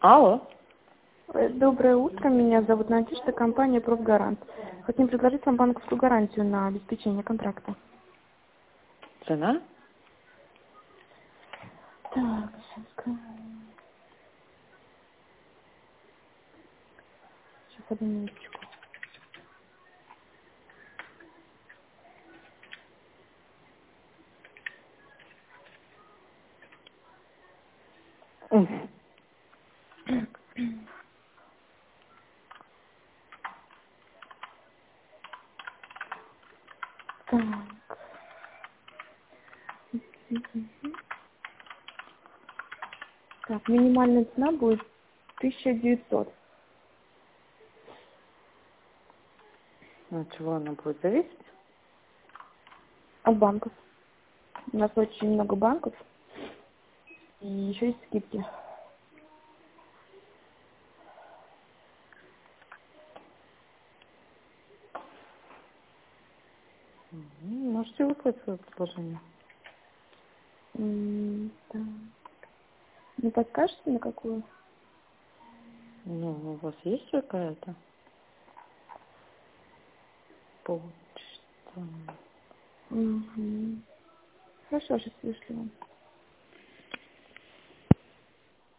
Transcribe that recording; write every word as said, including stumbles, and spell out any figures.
Алло. Э, Доброе утро, меня зовут Надежда, компания «Профгарант». Хотим предложить вам банковскую гарантию на обеспечение контракта. Цена? Так, сейчас, сейчас одну минуточку. Мгм. Так. Мгм. Так, минимальная цена будет тысяча девятьсот. От чего она будет зависеть? От банков. У нас очень много банков. И еще есть скидки. Мгм. Можете выслать свое предложение? М, так. Не подскажете, на какую? Ну, у вас есть какая-то почта? Угу. Хорошо, сейчас вышлю вам.